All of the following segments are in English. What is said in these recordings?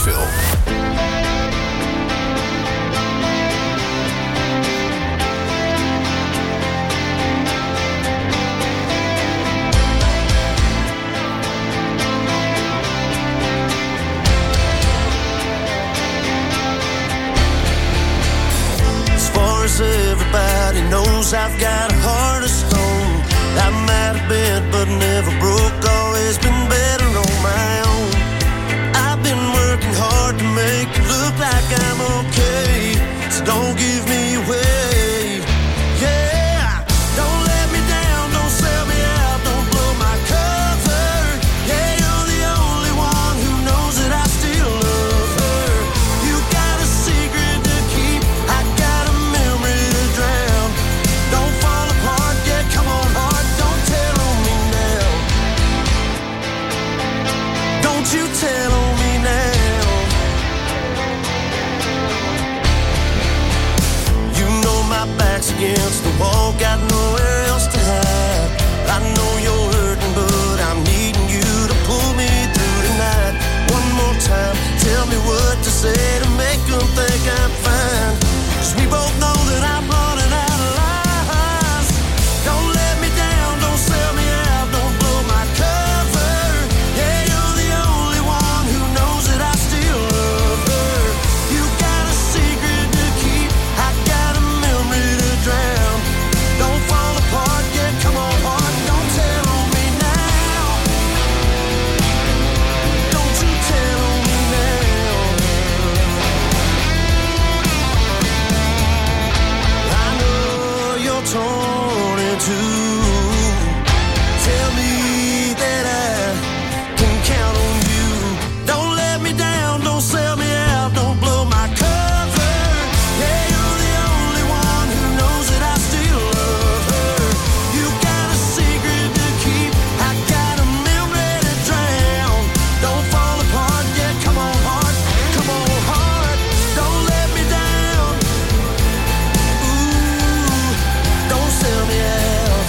Nashville. Everybody knows I've got a heart of stone. I might have been, but never broke. Always been better on my own. I've been working hard to make it look like I'm okay. So don't give me away. Yeah, don't let me down, don't sell me out, don't blow my cover. Yeah, you're the only one who knows that I still love her. You got a secret to keep, I got a memory to drown. Don't fall apart, yeah, come on heart, don't tell on me now. Don't you tell on me now. You know my back's against the wall, got nowhere else to hide. I know you're hurting, but I'm needing you to pull me through tonight. One more time, tell me what to say to make them think I'm fine. 'Cause we both know that I'm running out of lies. Don't let me down, don't sell me out, don't blow my cover. Yeah, you're the only one who knows that I still love her. You got a secret to keep, I got a memory to drown. Don't fall apart, yeah, come on heart, don't tell on me now. Don't you tell on me now. I know you're torn in two. Tell me that I can count on you. Don't let me down, don't sell me out, don't blow my cover. Yeah, you're the only one who knows that I still love her. You got a secret to keep, I got a memory to drown. Don't fall apart, yeah, come on heart, don't let me down. Ooh, don't sell me out.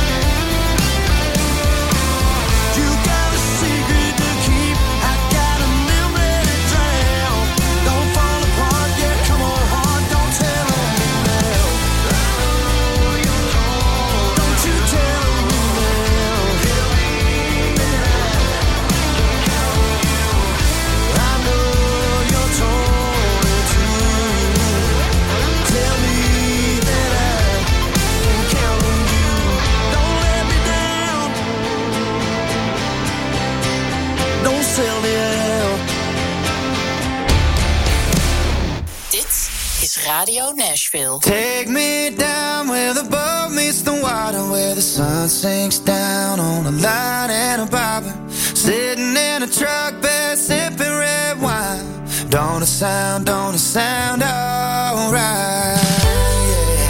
You got a secret to keep, I got a memory to drown. Don't fall apart, yeah, come on heart, don't tell on me now. Don't you tell on me now. I know you're torn in two. Tell me that I can count on you. Don't let me down. Don't sell me out. Dit is Radio Nashville. Take me down where the boat meets the water, where the sun sinks down on a line and a bobber. Sitting in a truck bed, sipping red wine. Don't it sound alright? Yeah.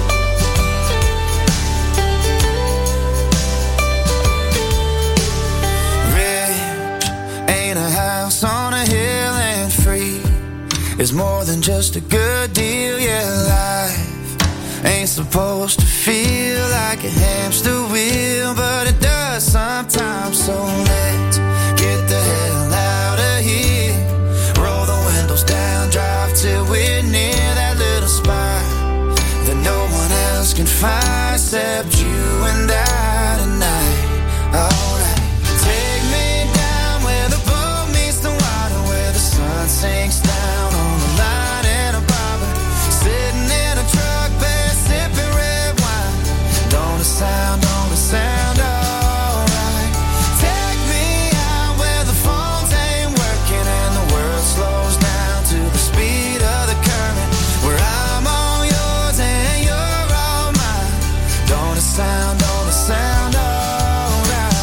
Rich ain't a house on a hill, and free is more than just a good deal. Yeah, life ain't supposed to feel like a hamster wheel, but it does sometimes. So let's get the hell out of here. Roll the windows down, drive till we're near that little spot that no one else can find except you and I tonight. Alright, take me down where the boat meets the water, where the sun sinks down on the line and a bobber. Sitting in a truck bed, sipping red wine. Don't it sound alright? Take me out where the phones ain't working and the world slows down to the speed of the current, where I'm all yours and you're all mine. Don't it sound alright?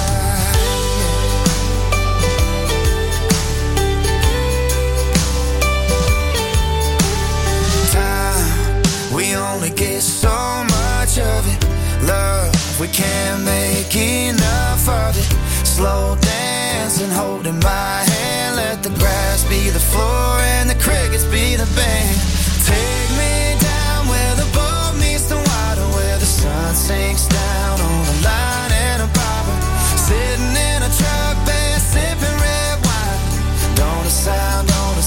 Time, we only get so much of it. Love, we can't make enough of it. Slow dancing, holding my hand. Let the grass be the floor and the crickets be the band. Take me down where the boat meets the water, where the sun sinks down on the line and a bobber. Sitting in a truck bed, sipping red wine. Don't it sound alright?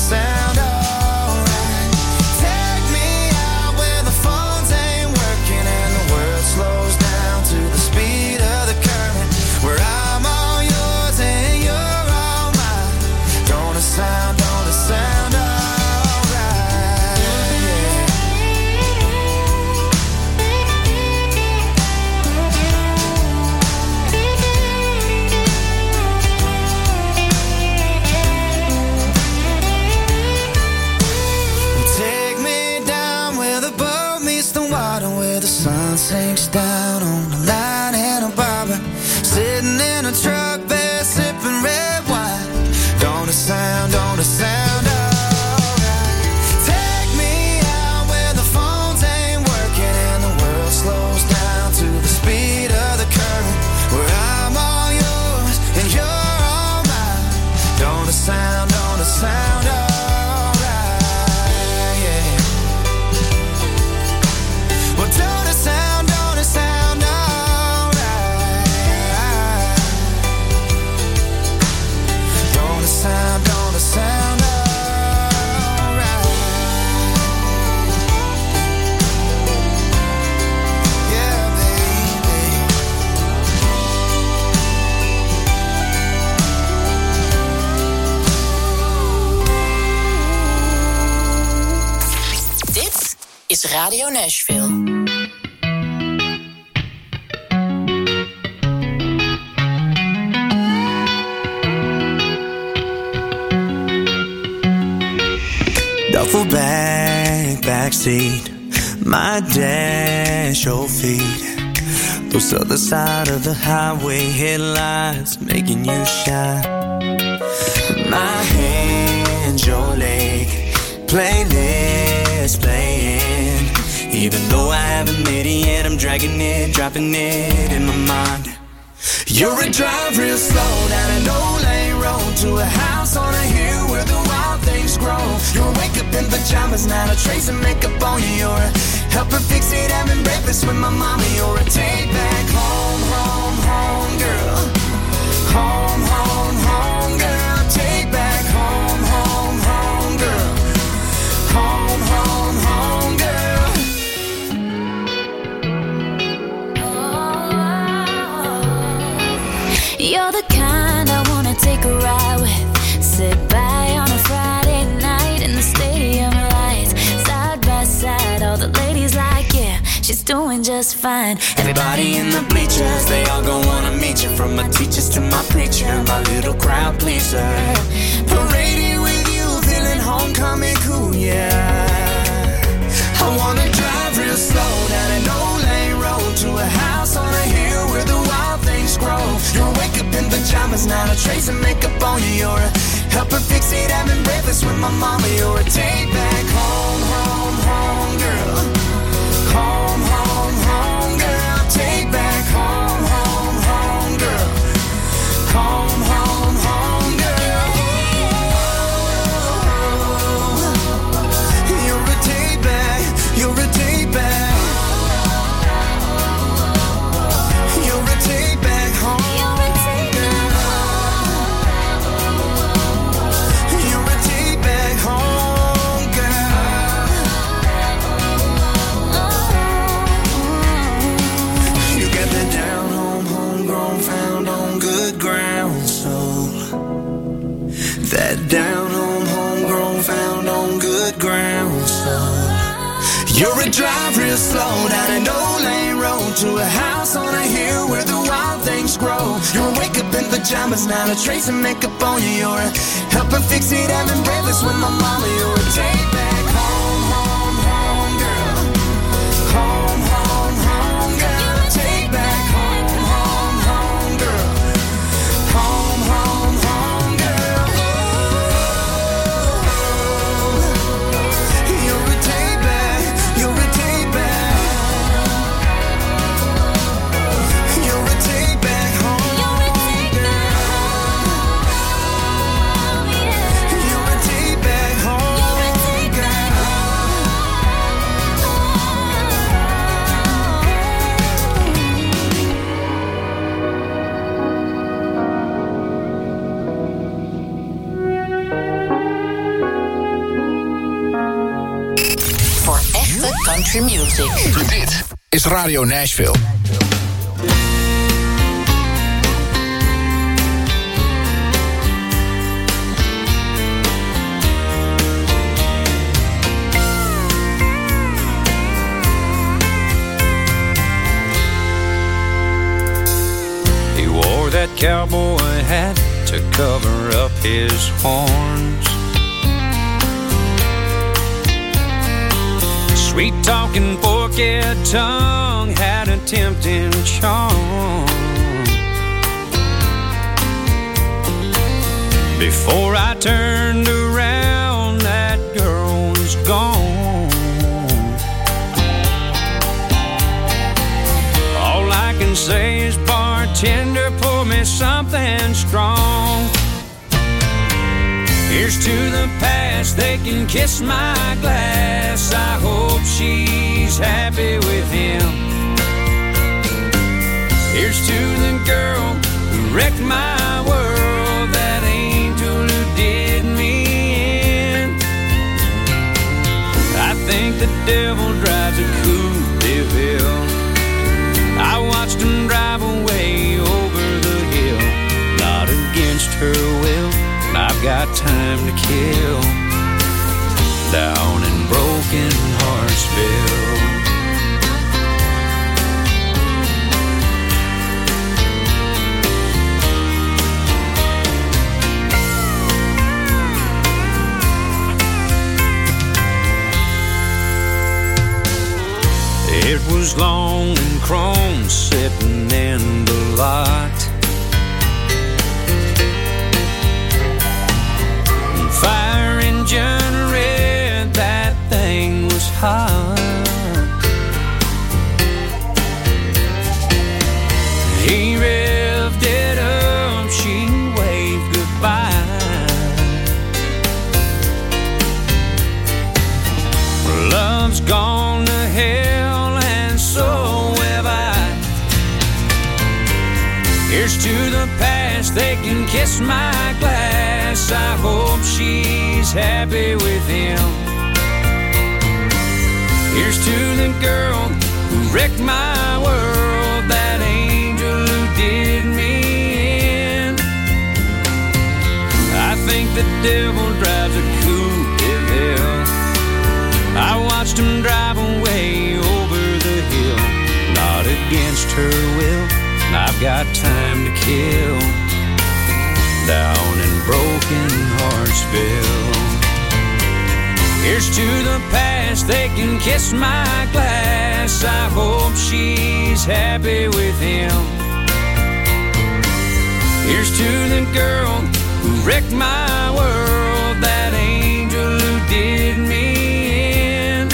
sinks down on the line and a barber, sitting in a truck bed sipping red wine. Don't it sound alright? Take me out where the phones ain't working and the world slows down to the speed of the current, where I'm all yours and you're all mine. Don't it sound alright, yeah. Well, don't it sound alright? Don't it sound alright? Yeah, baby. Dit is Radio Nashville. Duffel bag, backseat, my dash, your feet. Those other side of the highway headlights making you shine. My hand, your leg, playlist playing. Even though I haven't made it yet, I'm dragging it, dropping it in my mind. You're a drive real slow down an old lane road to a house on a hill where the wild things grow. You'll wake up in pajamas, not a trace of makeup on you. You're a help her fix it, having breakfast with my mama. You're a take back home, home, home girl. Home, home, home girl. Take back home, home, home girl. Home, home, home girl. You're the kind I wanna take a ride with. Sit by on a Friday night in the stadium lights, side by side. All the ladies like, yeah, she's doing just fine. Everybody in the bleachers, they all gon' wanna meet you. From my teachers to my preacher, my little crowd pleaser. Parading with you, feeling homecoming cool, yeah. I wanna drive real slow down an old lane road to a house on a hill where the wild things grow. You'll wake up in pajamas, not a trace of makeup on you. You're a help her fix it, having breakfast with my mama. You're a take back home, home, home girl. Home, home, home girl. Take back home, home, home girl. Home, home, home girl. You're a take back, you're a take back. You're a take back home. You're a take back home, girl. You got that down home, homegrown, found on good ground soul. That down home, homegrown, found on good ground soul. You're a drive real slow down an old lane road to a house on a hill where the wild things grow. You'll wake up in pajamas, not a trace of makeup on you. You're a help her fix it, having breakfast with my mama. You're a take back home, home, home girl. Home, home, home girl. Take back home, home, home girl. Home, home, home girl. You're a take back, you're a take back. You're a take back home, girl. You're a take back home, girl. Voor echte country music. Dit is Radio Nashville. He wore that cowboy hat to cover up his horns. Sweet-talking, forked tongue had a tempting charm. Before I turned around, that girl was gone. All I can say is, bartender, pour me something strong. Here's to the past, they can kiss my glass. I hope she's happy with him. Here's to the girl who wrecked my world, that angel who did me in. I think the devil drives a Coupe de Ville. I watched him drive away over the hill, not against her will. I've got time to kill down in broken Hartsville. It was long and chrome sitting in the lot. Fire engine red, that thing was hot. He revved it up, she waved goodbye. Love's gone to hell and so have I. Here's to the past, they can kiss my glass. I hope she's happy with him. Here's to the girl who wrecked my world, that angel who did me in. I think the devil drives a Coupe de Ville. I watched him drive away over the hill, not against her will. I've got time to kill down in broken Hartsville. Here's to the past, they can kiss my glass. I hope she's happy with him. Here's to the girl who wrecked my world, that angel who did me in.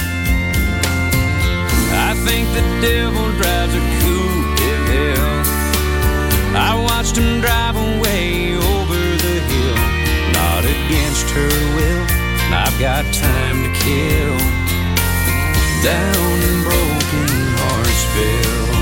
I think the devil drives a Coupe de Ville. I watched him drive away over the hill, not against her will. I've got time to kill down in broken Hartsville.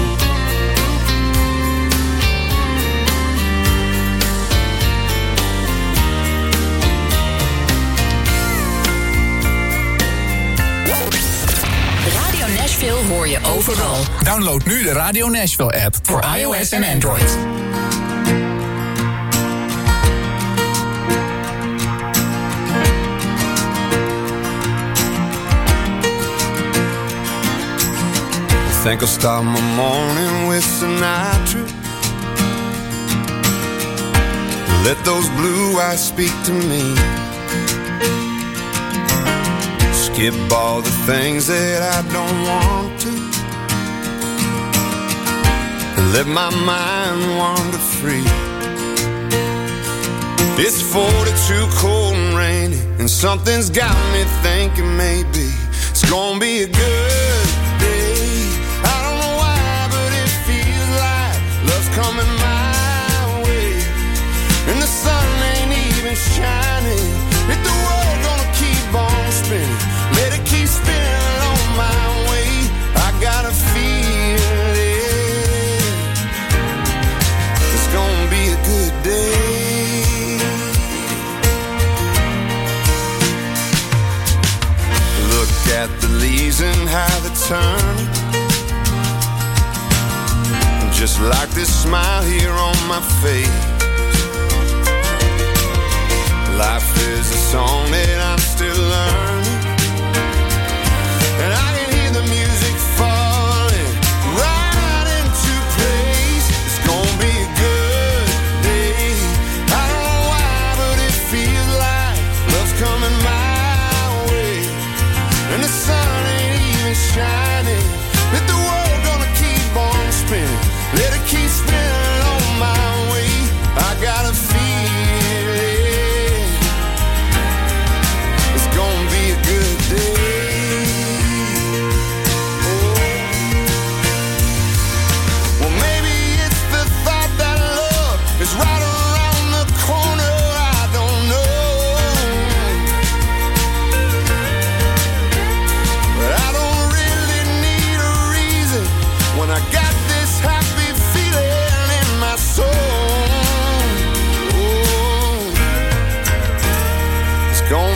Radio Nashville hoor je overal. Download nu de Radio Nashville app voor iOS en Android. I think I'll start my morning with Sinatra. Let those blue eyes speak to me. Skip all the things that I don't want to, and let my mind wander free. It's 42 cold and rainy, and something's got me thinking maybe it's gonna be a good day. I don't know why, but it feels like love's coming my way, and the sun ain't even shining. If the world gonna keep on spinning, let it keep spinning on my way. I gotta feel it. It's gonna be a good day. Look at the leaves and how they're turning, just like this smile here on my face. Life is a song that I'm still learning, and I can hear the music falling right into place. It's gonna be a good day. I don't know why, but it feels like love's coming my way, and the sun ain't even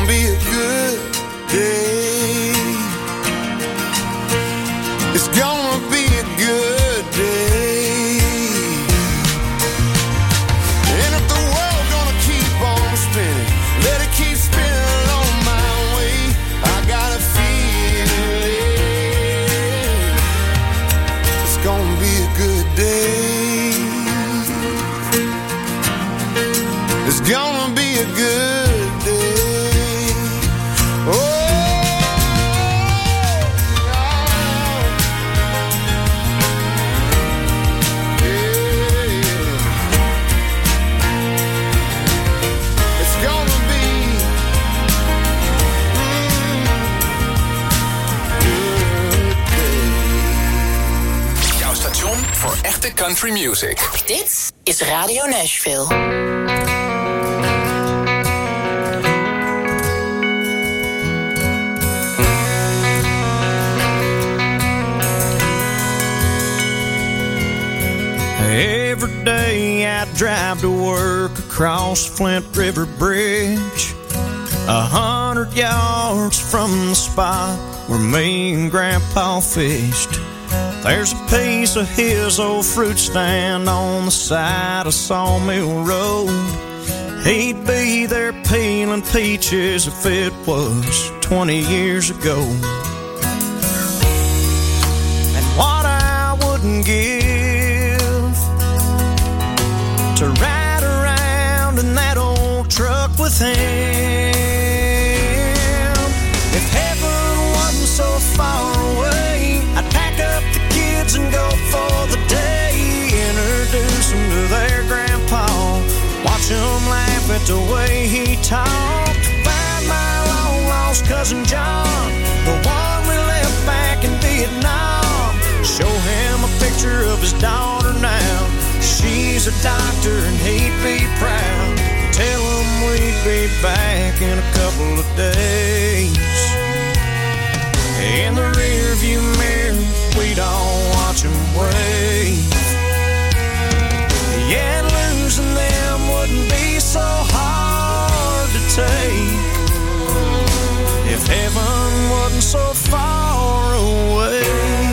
gonna be a good day. It's gonna be a good day. And if the world's gonna keep on spinning, let it keep spinning on my way. I got a feeling it's gonna be a good day. It's gonna be a good day. Oh, voor echte country music. Dit is Radio Nashville. Every day I drive to work across Flint River Bridge, 100 yards from the spot where me and Grandpa fished. There's a piece of his old fruit stand on the side of Sawmill Road. He'd be there peeling peaches if it was 20 years ago. And what I wouldn't give to ride around in that old truck with him. If heaven wasn't so far away, I'd pack up the kids and go for the day. Introduce them to their grandpa, watch them laugh at the way he talked. Find my long lost cousin John, the one we left back in Vietnam. Show him a picture of his daughter now. She's a doctor and he'd be proud. Tell him we'd be back in a couple of days. In the rearview mirror, we'd all watch him wave. Yeah, losing them wouldn't be so hard to take if heaven wasn't so far away.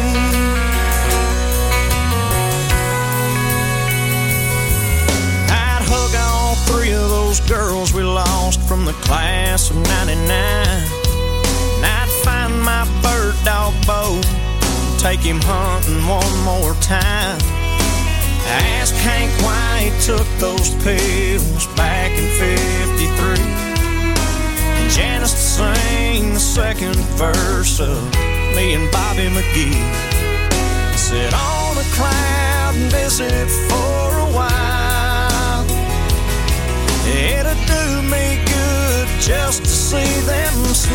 I'd hug all three of those girls we lost from the class of '99. And I'd find my bird dog Bo, take him hunting one more time. Ask Hank why he took those pills back in '53. And Janice to sing the second verse of me and Bobby McGee. Sit on a cloud and visit for a while. It'd do me good just to see them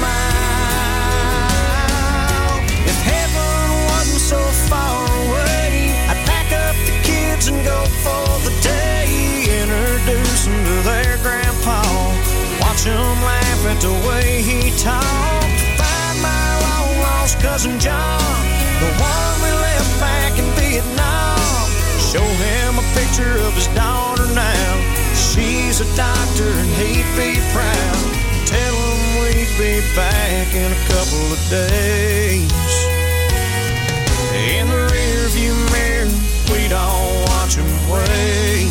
smile. If heaven wasn't so far away, I'd pack up the kids and go for the day. Introduce them to their grandpa, watch them laugh at the way he talked. Find my long lost cousin John, the one we left back in Vietnam. Show him a picture of his daughter now. She's a doctor and he'd be proud. Tell him we'd be back in a couple of days. In the rearview mirror, we'd all watch him wave.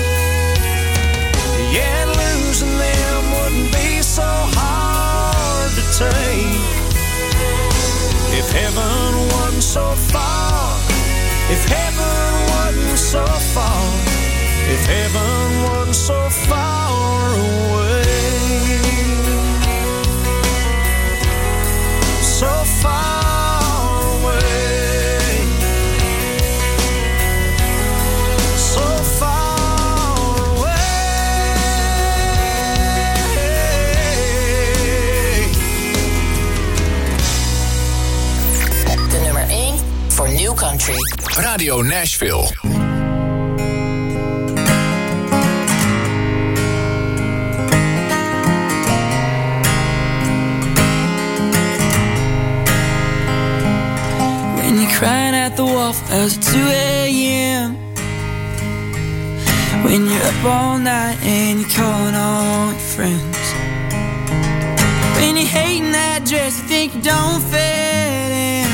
Yeah, losing them wouldn't be so hard to take if heaven wasn't so far. If heaven wasn't so far. If heaven wasn't so far away. So far away. So far away. De nummer 1 voor New Country. Radio Nashville. Crying at the Waffle House at 2 a.m. When you're up all night and you're calling all your friends. dress, you think you don't fit in.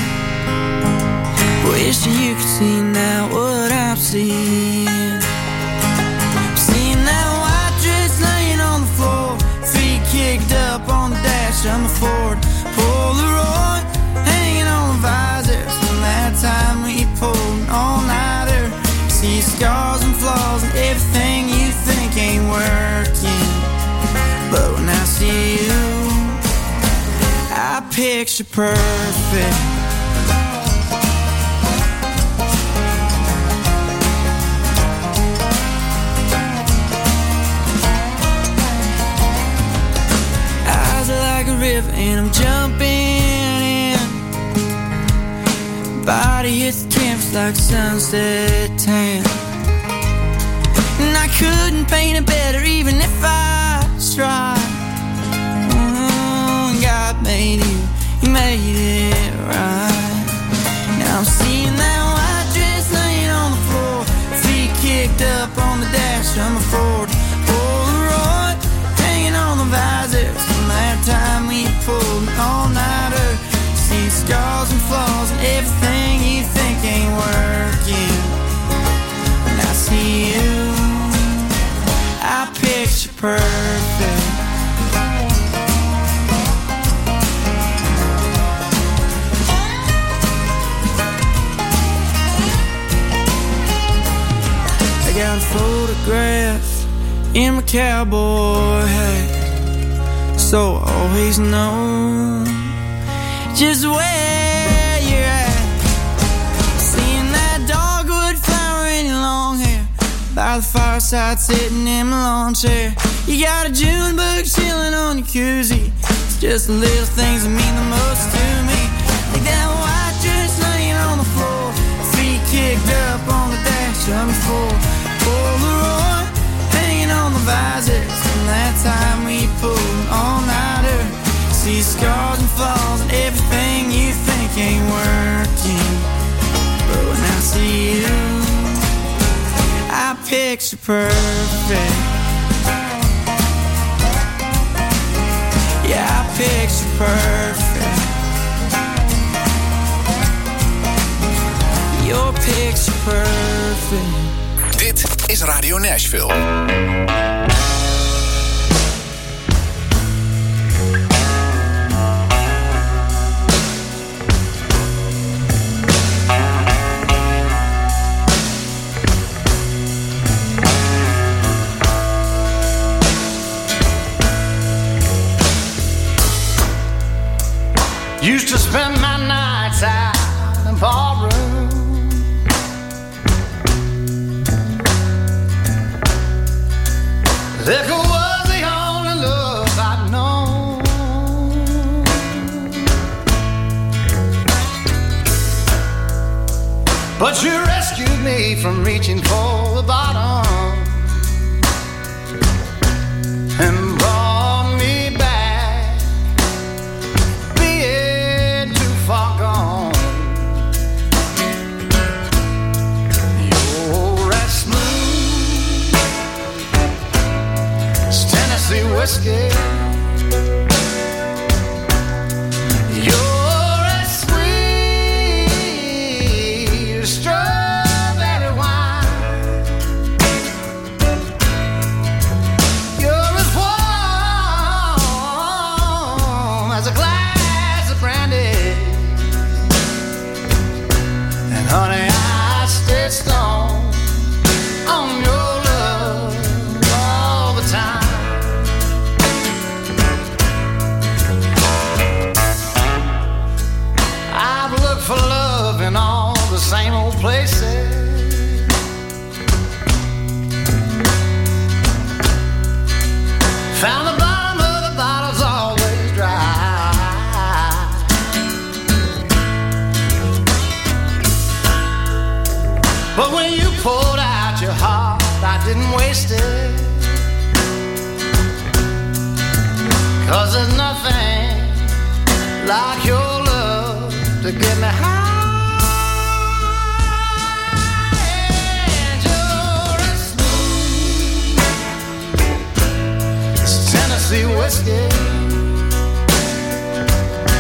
Wish you could see now what I'm seeing. Seeing that white dress laying on the floor, feet kicked up on the dash of my Ford. Polaroid hanging on the visor from that time we pulled an all-nighter. See scars and flaws and everything you think ain't working, but when I see you, I picture perfect. Eyes are like a river and I'm jumping in. Body hits the canvas like sunset tan. And I couldn't paint it better even if I tried. God made you, He made it right. Now I'm seeing that white dress laying on the floor, feet kicked up on the dash of my Ford. Polaroid hanging on the visor from that time we pulled an all-nighter. See scars and flaws and everything you think ain't working. When I see you, I picture perfect. I got a photograph in my cowboy hat, so I always know just where you're at. Seeing that dogwood flower in your long hair by the fireside sitting in my lawn chair. You got a June bug chilling on your koozie. It's just the little things that mean the most to me. Like that white dress laying on the floor, feet kicked up on the dash of my Ford. Polaroid hanging on the visor from that time we pulled an all-nighter. See scars and flaws and everything you think ain't working, but when I see you, I picture perfect. Yeah, I picture perfect. Your picture perfect. Dit is Radio Nashville. Used to spend my nights out in ballroom. Liquor was the only love I'd known. But you rescued me from reaching for the bottom and brought me back, being too far gone. You're as smooth as Tennessee whiskey. You're as sweet as strawberry wine. You're as warm as a glass of brandy. And honey, I stay strong on your love all the time. I've looked for love in all the same old places. Found the bottom of the bottle's always dry. But when you poured out your heart, I didn't waste it. 'Cause there's nothing like your love to get me high. And you're as smooth as Tennessee whiskey.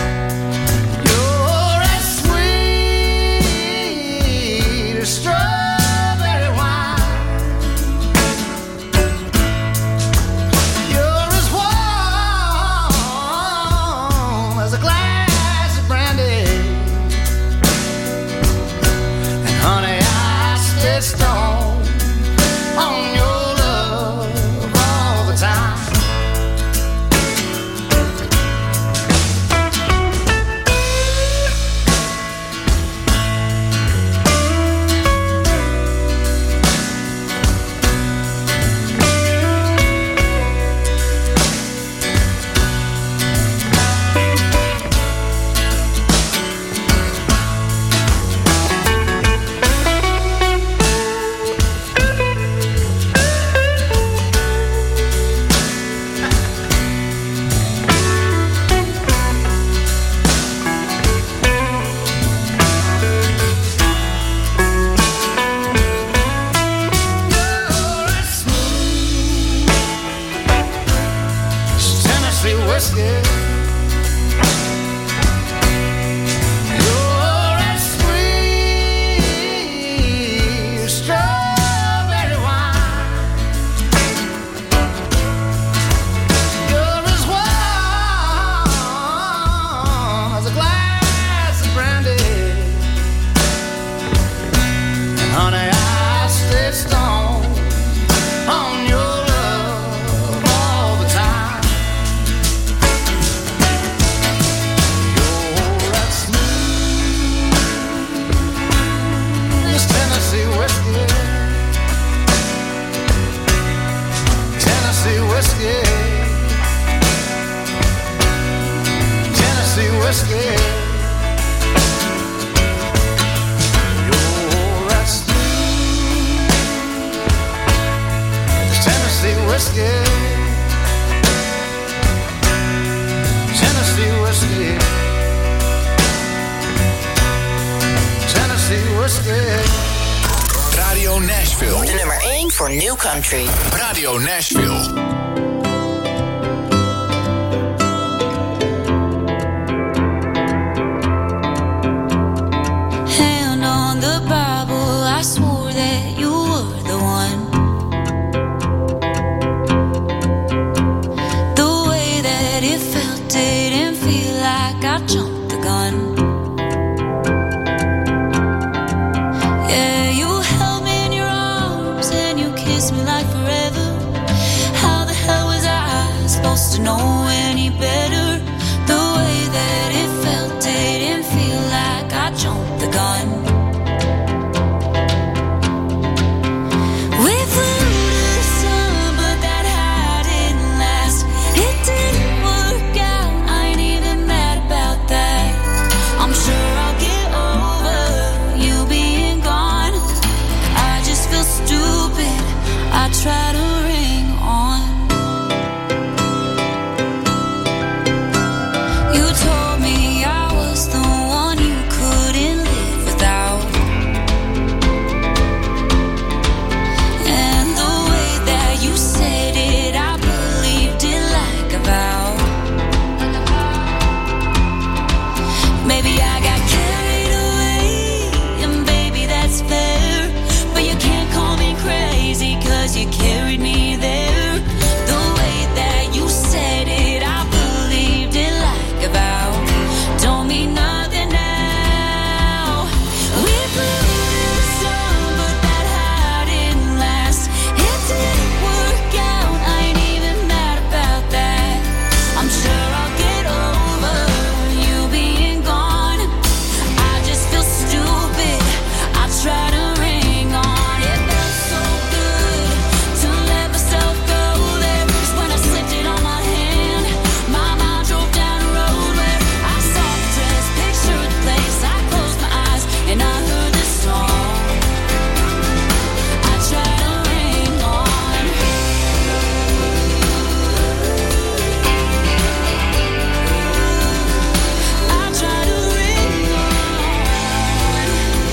You're as sweet as strawberry wine. You're as warm as a glass of brandy. And honey, I stay stoned on your love all the time. You're as smooth as Tennessee whiskey. Tennessee whiskey. Tennessee whiskey. You're as smooth as Tennessee whiskey. Tennessee whiskey. Tennessee whiskey. Radio Nashville. De nummer 1 voor New Country. Radio Nashville. Hand on the Bible, I swore that you were the one. The way that it felt didn't feel like I jumped the gun. Yeah, you held me in your arms and you kissed me like forever. How the hell was I supposed to know any better? The way that it felt didn't feel like I jumped the gun. We flew to the sun, but that high didn't last. It didn't work out, I ain't even mad about that. I'm sure I'll get over you being gone. I just feel stupid, I try to ring on. You told me I was the one you couldn't live without. And the way that you said it, I believed it like a vow. Maybe I got carried away, and baby that's fair. But you can't call me crazy, 'cause you carried me there. The way that you said it, I believed it like a vow. Don't mean nothing now. We flew to the sun, but that high didn't last. It didn't work out, I ain't even mad about that. I'm sure I'll get over you being gone. I just feel stupid, I try to ring on. It felt so good to let myself go there. 'Cause when I slipped it on my hand, my mind drove down a road where I saw the dress, pictured the place. I closed my eyes and I heard this song. I try to ring on. I try to ring on.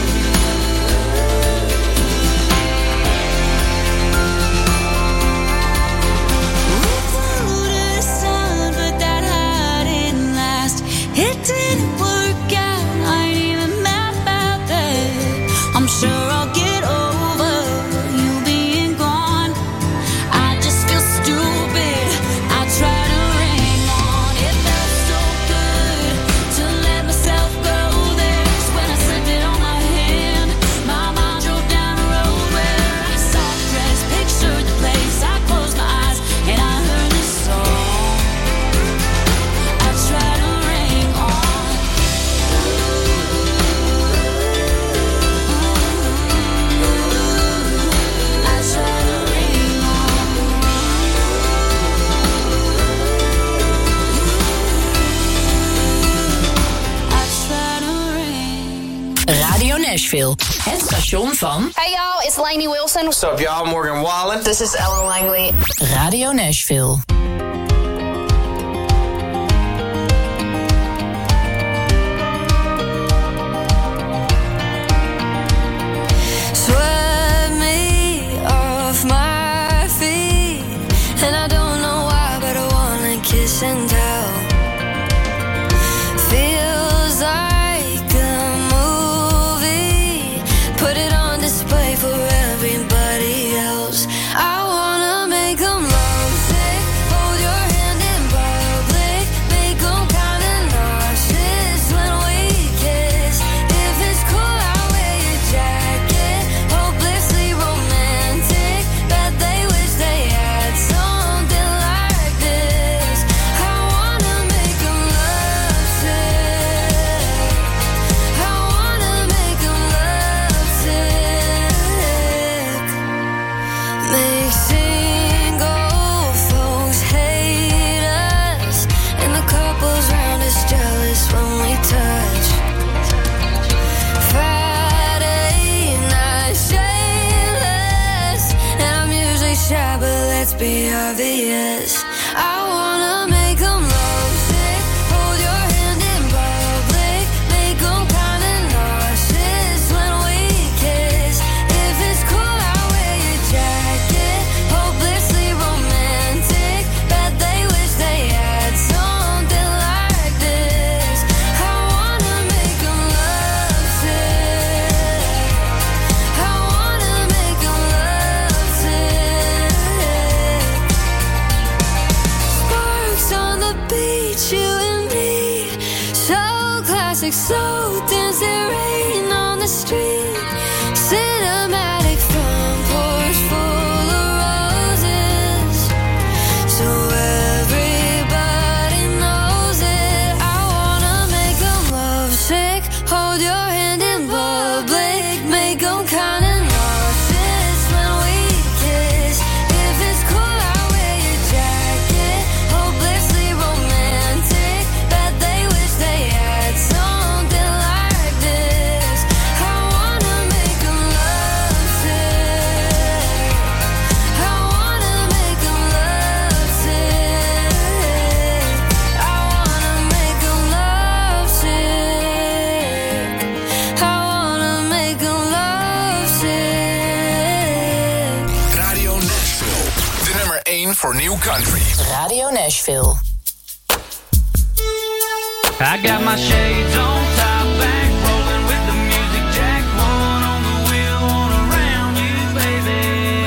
We flew to the sun, but that high didn't last. It didn't work out, I ain't even mad about that. I'm sure I'll get over you being gone. I just feel stupid, I try to ring on. It felt so good to let myself go there. 'Cause when I slipped it on my hand, my mind drove down a road where I saw the dress, pictured the place. I closed my eyes and I heard this song. I try to ring on. I try to ring on. I try to ring. Radio Nashville. Het station van Hey y'all, it's Lainey Wilson. What's up, y'all? Morgan Wallen. This is Ellen Langley. Radio Nashville. Swept me off my feet, and I don't know why, but I wanna kiss and tell. like so dance it rain on the street. Cinematic front porch full of roses, so everybody knows it. I wanna make 'em love sick, hold your hand in public, make 'em kinda nauseous when we kiss. If it's cool, I'll wear your jacket, hopelessly romantic. Bet they wish they had something like this. I wanna make 'em love sick. I wanna make 'em love sick. I wanna make 'em love sick. I wanna make 'em love sick. Radio Nashville. De nummer 1 voor New Country. Radio Nashville. I got my shades on, top back, rolling with the music jack. One on the wheel, one around you, baby.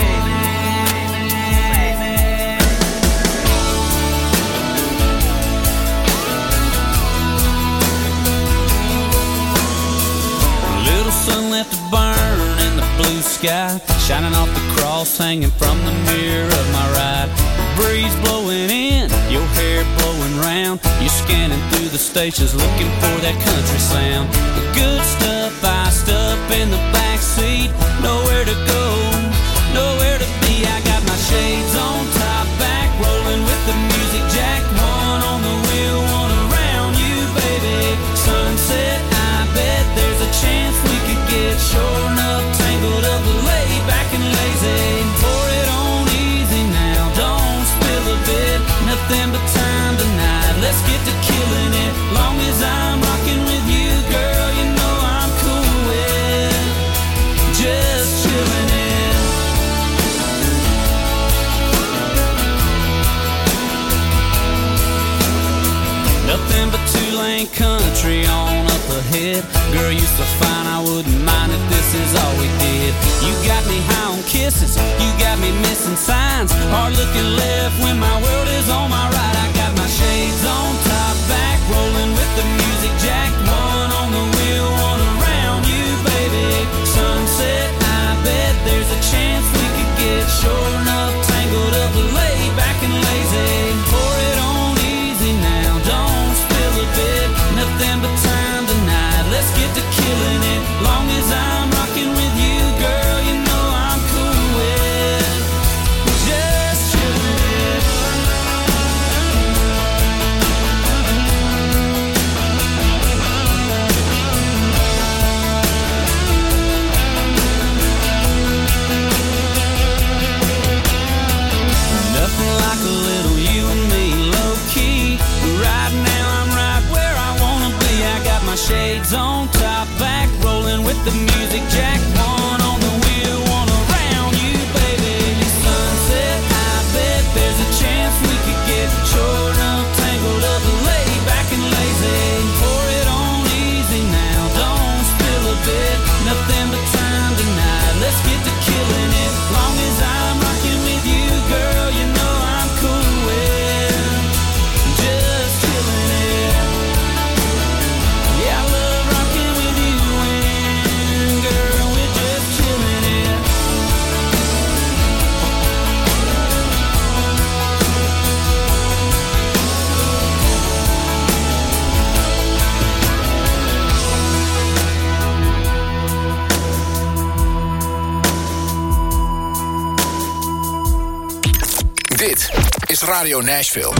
Little sun left to burn in the blue sky, shining off the cross hanging from the mirror of my ride. Breeze blowing in, your hair blowing round. You're scanning through the stations looking for that country sound. The good stuff iced up in the back seat. Nowhere to go, nowhere to be. I got my shades on, top back, rolling with the music jack. One on the wheel, one around you, baby. Sunset, I bet there's a chance we could get shore enough, tangled up, laid back and lazy. Pour it on easy now, don't spill a bit. Nothing but time tonight, let's get to killing it. Long as I'm rocking with you, girl, you know I'm cool with just chilling it. Nothing but two-lane country on up ahead. Girl, you so fine, I wouldn't mind if this is all we did. You got me high on kisses, you got me missing signs. Hard looking left when my world is on my right. I got my shades on, top back, rolling with the music jack. One on the wheel, one around you, baby. Sunset, I bet there's a chance we could get shore enough, tangled up, laid back and lazy. Pour it on easy now, don't spill a bit. Nothing but time tonight, let's get to killing it. Long as I'm rocking with you, girl, you know I'm cool with just chilling it. Nothing like a little you and me, low key. Right now I'm right where I wanna be. I got my shades on, top back, rolling with the music jack. One on the wheel, one around you, baby. Sunset, I bet there's a chance we could get short up, tangled up, laid back and lazy. Pour it on easy now, don't spill a bit. Nothing but time tonight, let's get to killing it. Long as I'm rocking with you, girl, you know I'm cool with just chilling it. Yeah, I love rocking with you, and girl, we're just chilling it. Dit is Radio Nashville.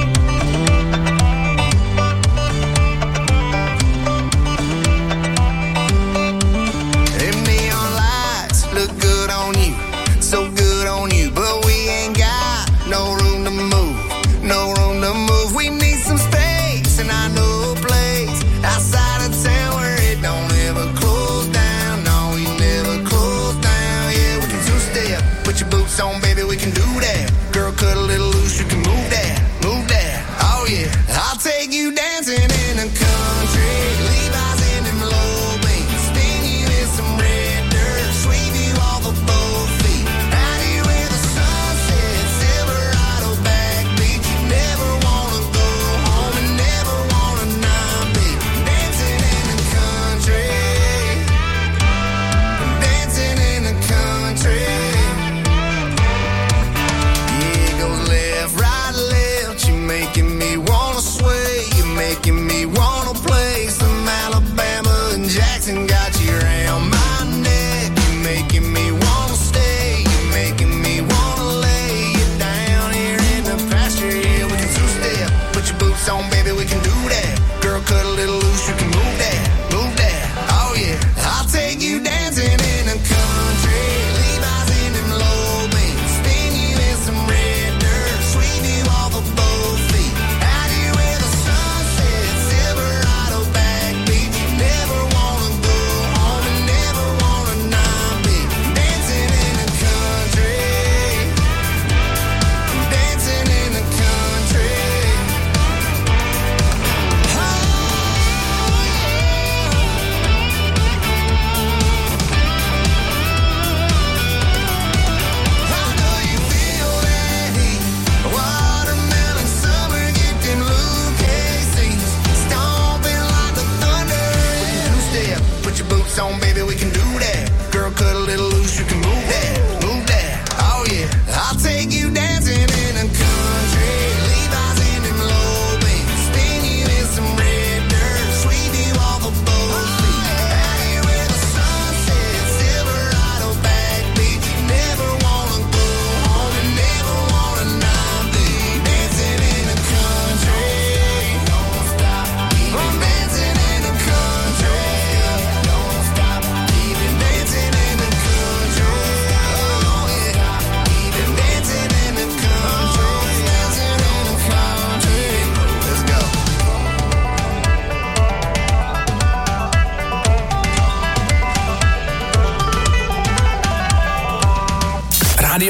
Them neon lights look good on you, so good on you, but we ain't got no room to move, no room to move. We need some space, and I know a place outside of town where it don't ever close down. No, we never close down. Yeah, we can two-step, put your boots on, baby, we can do that. Girl, cut a little loose, you can move that, move that. Oh yeah, I'll take you dancing in the country, Levi's in them low beats, spin you in some red dirt, sweep you off of both feet. Out here where the sun sets, Silverado backbeat. You never wanna go home and never wanna not be dancing in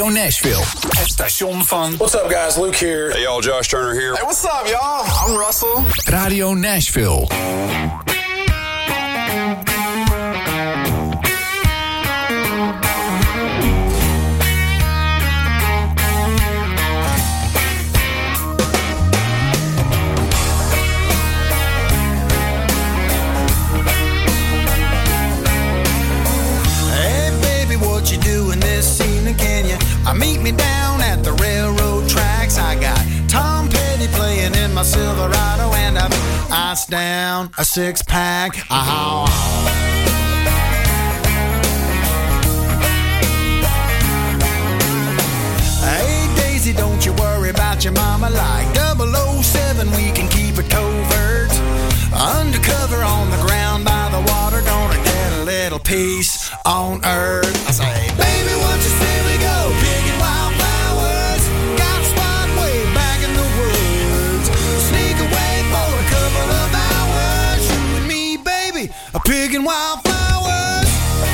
Radio Nashville. Het station van... What's up guys, Luke here. Hey y'all, Josh Turner here. Hey, what's up y'all? I'm Russell. Radio Nashville. Meet me down at the railroad tracks. I got Tom Petty playing in my Silverado, and I've iced down a six-pack. Hey Daisy, don't you worry about your mama. Like 007, we can keep it covert. Undercover on the ground by the water, gonna get a little peace on earth. I say, baby, what you say we go picking wildflowers? Got a spot way back in the woods. Sneak away for a couple of hours. You and me, baby, are picking wildflowers.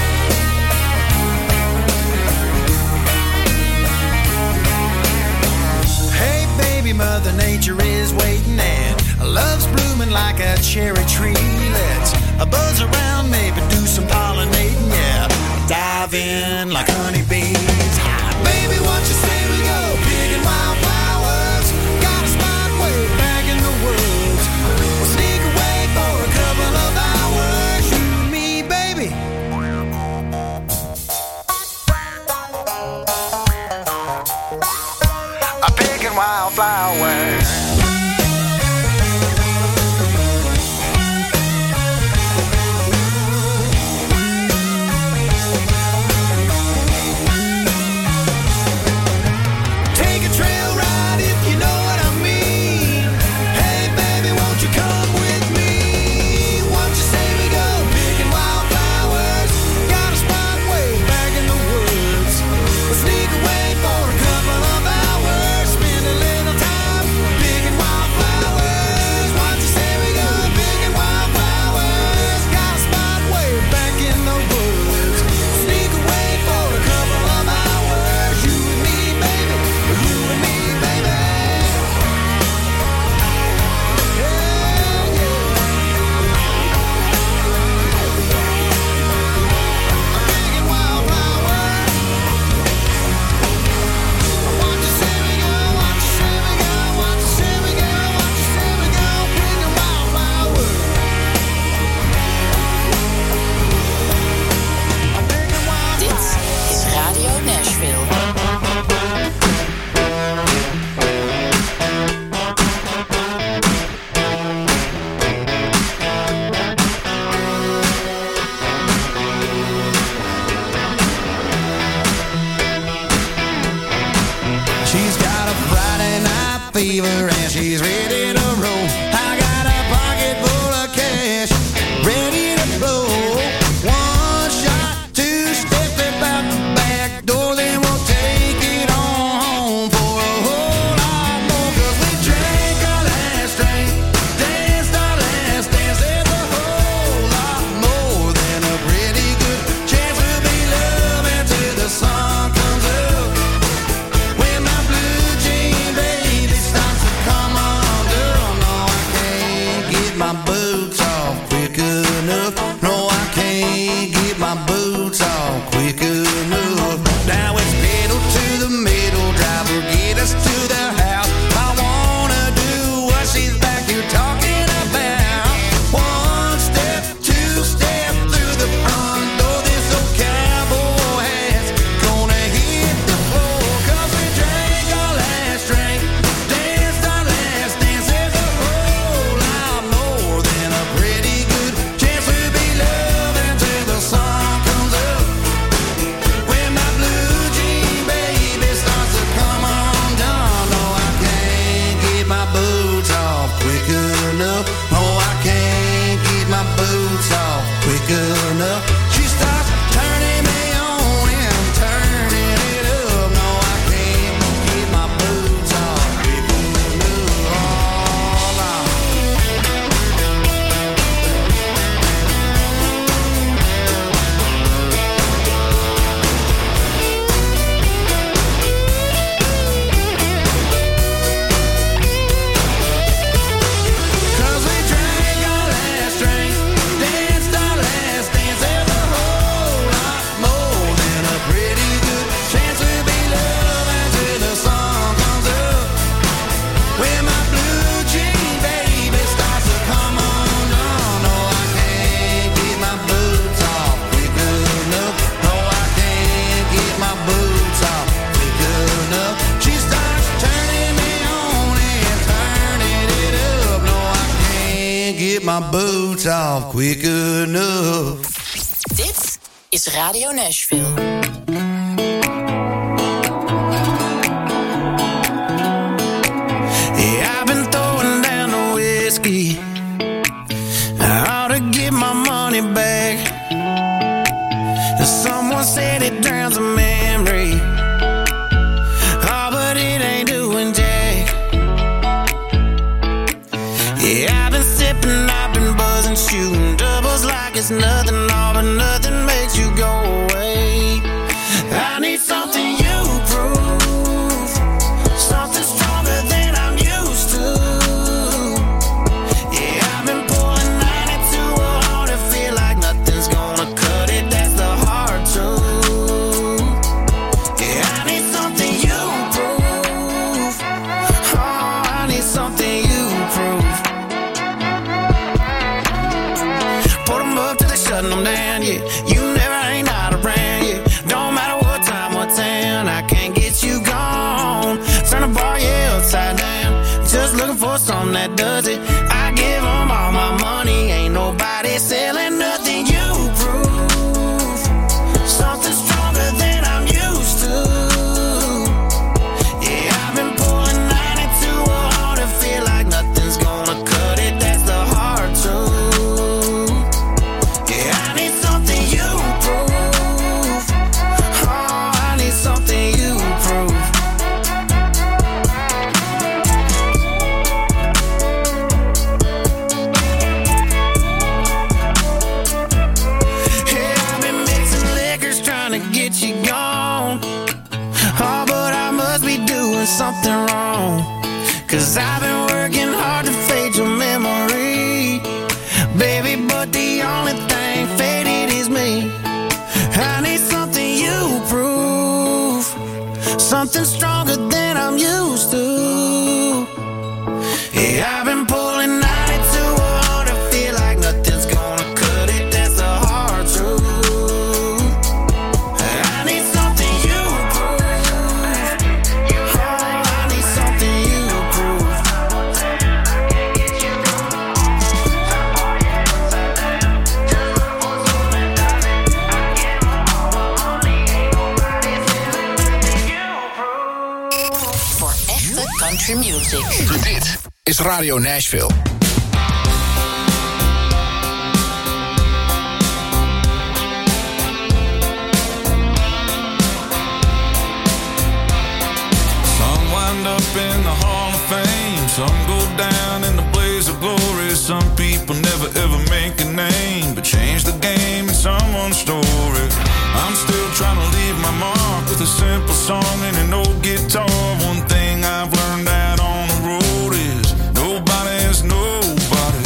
Hey, baby, Mother Nature is waiting and love's blooming like a cherry tree. Let's buzz around, maybe do some pollinating, yeah. Dive in like honeybees. Baby, what you say we go picking wildflowers? Got a spot way back in the woods. We'll sneak away for a couple of hours. You and me, baby. I'm picking wildflowers. Trail get my boots off quick enough. Dit is Radio Nashville. Yeah, I've been throwing down the whiskey. I ought to get my money back. Someone said it drowns a memory. Oh, but it ain't doing jack. Yeah, I've been sipping, I've been buzzing, shooting doubles like it's nothing, all but nothing makes you go away. I need something you prove, something stronger than I'm used to. Yeah, I've been pulling 92 hard to feel like nothing's gonna cut it. That's the hard truth. Yeah, I need something you prove. Oh, I need something you prove. Put them up till they shutting them down, yeah. You never ain't out around, yeah. Don't matter what time, what town, I can't get you gone. Turn the bar, yeah, upside down. Just looking for something that does it. I give them all my money, ain't nobody selling nothing. You prove something stronger than I'm used to. Yeah, I've been pulling 92 hard to feel like nothing's gonna cut it. That's the hard truth. Yeah, I need something you prove. Oh, I need something you prove. Yeah, I've been mixing liquors trying to get you gone. Oh, but I must be doing something wrong. 'Cause I've been working hard to fade your memory, baby, but the only thing faded is me. I need something you prove, something stronger than I'm used to. Yeah, I've been pulling 92 hard to feel like nothing's gonna cut it. That's the hard truth. I need something you prove. Oh, I need something you prove. Voor echte country music. Dit is Radio Nashville. Some wind up in the Hall of Fame, some go down in the blaze of glory. Some people never ever make a name, but change the game in someone's story. I'm still trying to leave my mark with a simple song and an old guitar. One thing I've learned out on the road is nobody is nobody.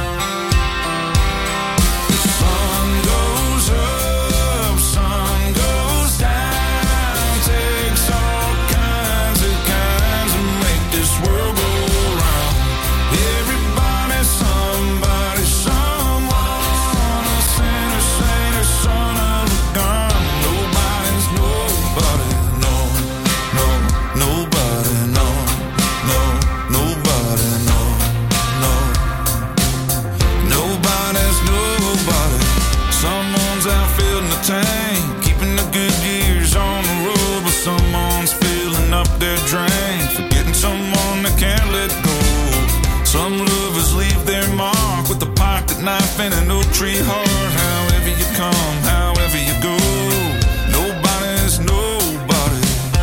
The sun goes up, sun goes down, takes all kinds to make this world go round. Everybody's somebody, someone, a sinner, saint, son of a gun. Nobody's nobody, no, no, nobody, no, no, nobody, no, no. Nobody's nobody. Someone's out filling the tank, keeping the good years on the road, but someone's filling up their drain, forgetting someone that can't let go. Some lovers leave their mark with a pocket knife and an oak tree heart. However you come, however you go, nobody's nobody.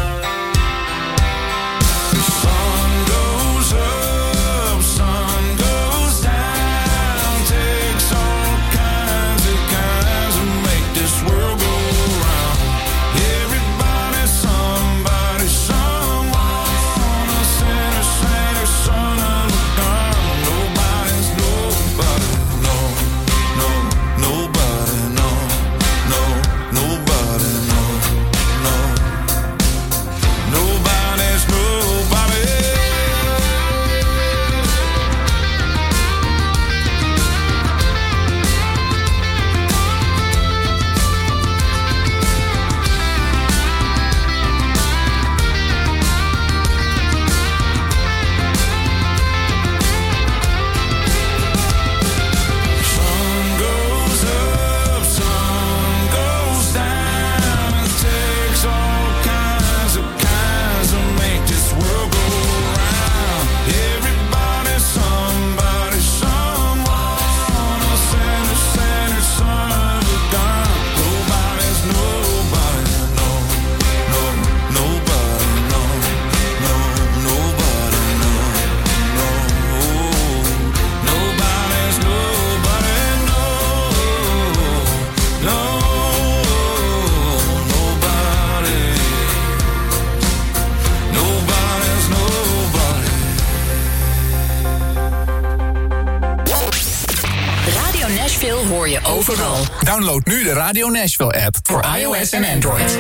The sun goes up, sun goes down, takes all kinds to make this world go round. Everybody's somebody, someone, a sinner, saint, or son of a gun. Nobody's nobody, no, no, Nashville hoor je overal. Download nu de Radio Nashville app voor iOS en Android.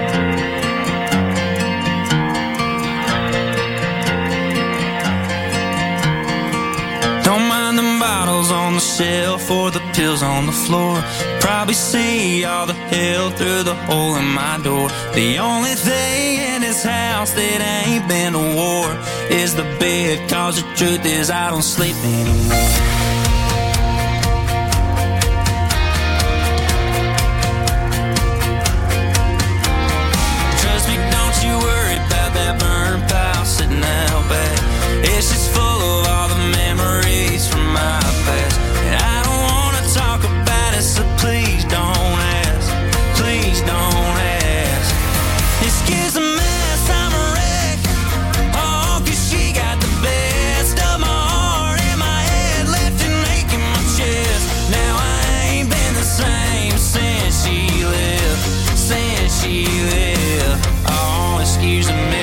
Don't mind the bottles on the shelf or the pills on the floor. Probably see all the hell through the hole in my door. The only thing in this house that ain't been to war is the bed, 'cause the truth is I don't sleep anymore. Trust me, don't you worry about that burn pile sitting out back. It's just full of all the memories from my past, and I don't wanna talk about it, so please don't ask. Please don't ask. Excuse the mess, I'm a wreck. Oh, 'cause she got the best of my heart and my head left and aching my chest. Now I ain't been the same since she left. Since she left. Oh, excuse the mess.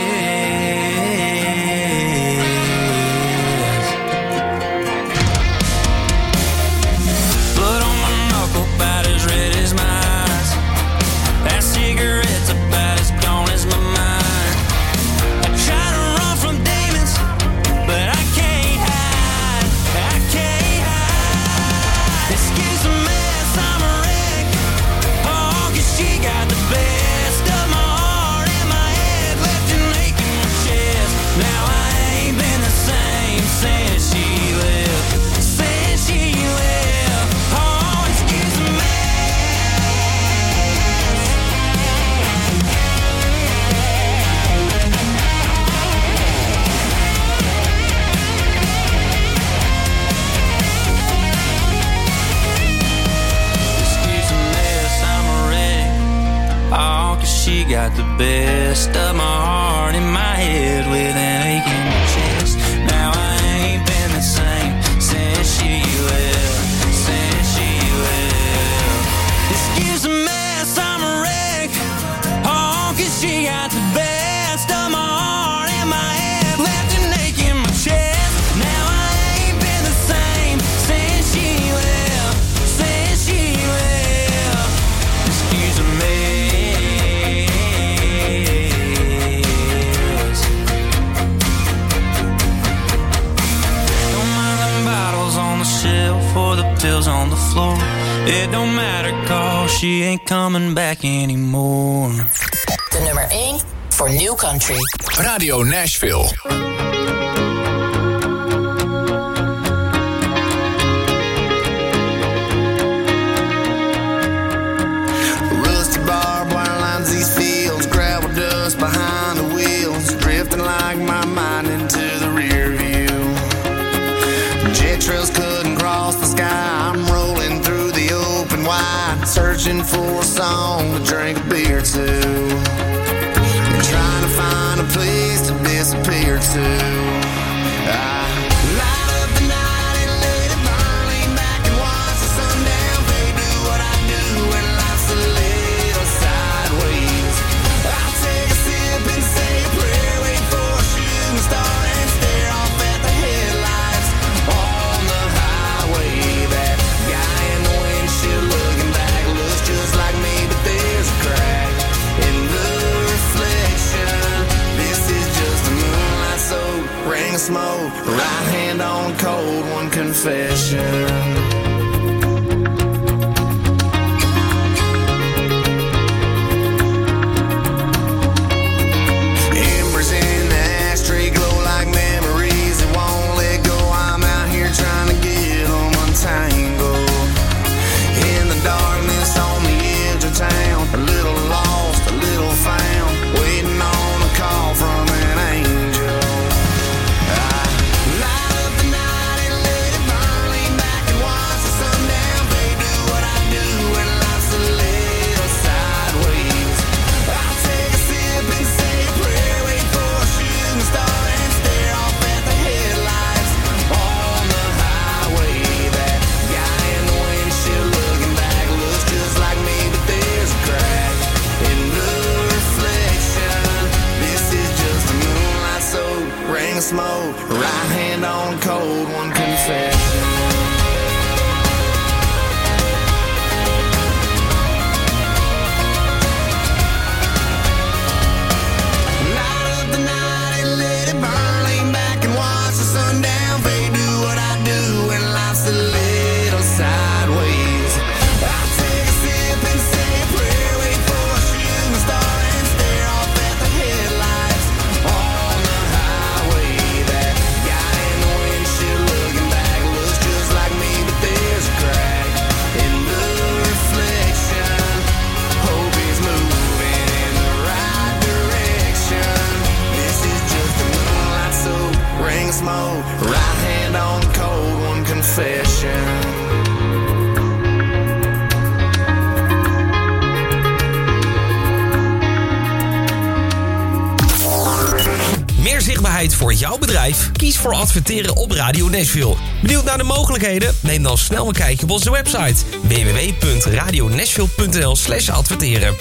She got the best of my heart in my head with an aching chest. Now I ain't been the same since she left. Since she left. Excuse the mess, I'm a wreck. Oh, 'cause she got the best of my heart in my head left an ache in my chest. Now I ain't been the same since she left. Since she left. Excuse me. For the pills on the floor, it don't matter 'cause she ain't coming back anymore. De nummer 1 voor New Country. Radio Nashville. Rusty barbed wire lines these fields, gravel dust behind the wheels, drifting like my mind into the rear view. Jet trails couldn't cross the sky. I'm rolling through the open wide, searching for a song to drink a beer to, and trying to find a place to disappear to. I light up the night and let it burn, lean back and watch the sundown fade. Do what I do when life's a little sideways. I'll take a sip and say a prayer, wait for a shooting star and stare off at the headlights on the highway. That guy in the windshield looking back looks just like me, but there's a crack in the reflection. This is just a moonlight soaked ring of smoke, right hand on cold one confession. Embers in the ashtray glow like memories that won't let go. I'm out here trying to get them untangled. In the darkness on the edge of town, a little lost, a little found, waiting on a call from an angel. I light up the night and let it burn, lean back and watch confession. Meer zichtbaarheid voor jouw bedrijf? Kies voor adverteren op Radio Nashville. Benieuwd naar de mogelijkheden? Neem dan snel een kijkje op onze website www.radionashville.nl/adverteren.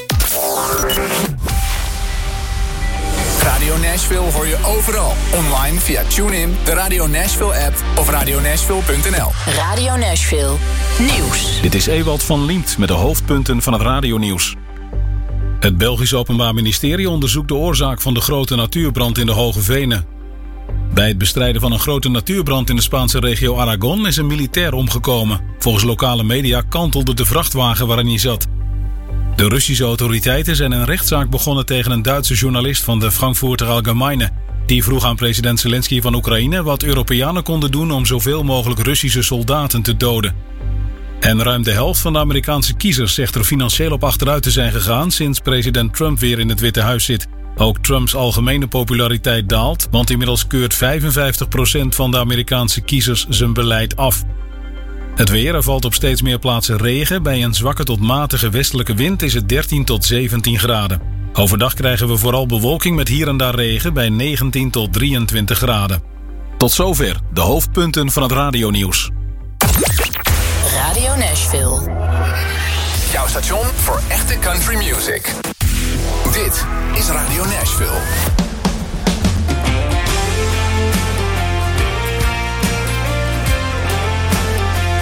Radio Nashville hoor je overal. Online via TuneIn, de Radio Nashville app of radionashville.nl. Radio Nashville Nieuws. Dit is Ewald van Liemt met de hoofdpunten van het radionieuws. Het Belgisch Openbaar Ministerie onderzoekt de oorzaak van de grote natuurbrand in de Hoge Venen. Bij het bestrijden van een grote natuurbrand in de Spaanse regio Aragon is een militair omgekomen. Volgens lokale media kantelde de vrachtwagen waarin hij zat. De Russische autoriteiten zijn een rechtszaak begonnen tegen een Duitse journalist van de Frankfurter Allgemeine. Die vroeg aan president Zelensky van Oekraïne wat Europeanen konden doen om zoveel mogelijk Russische soldaten te doden. En ruim de helft van de Amerikaanse kiezers zegt er financieel op achteruit te zijn gegaan sinds president Trump weer in het Witte Huis zit. Ook Trumps algemene populariteit daalt, want inmiddels keurt 55% van de Amerikaanse kiezers zijn beleid af. Het weer, er valt op steeds meer plaatsen regen. Bij een zwakke tot matige westelijke wind is het 13 tot 17 graden. Overdag krijgen we vooral bewolking met hier en daar regen bij 19 tot 23 graden. Tot zover de hoofdpunten van het radionieuws. Radio Nashville. Jouw station voor echte country music. Dit is Radio Nashville.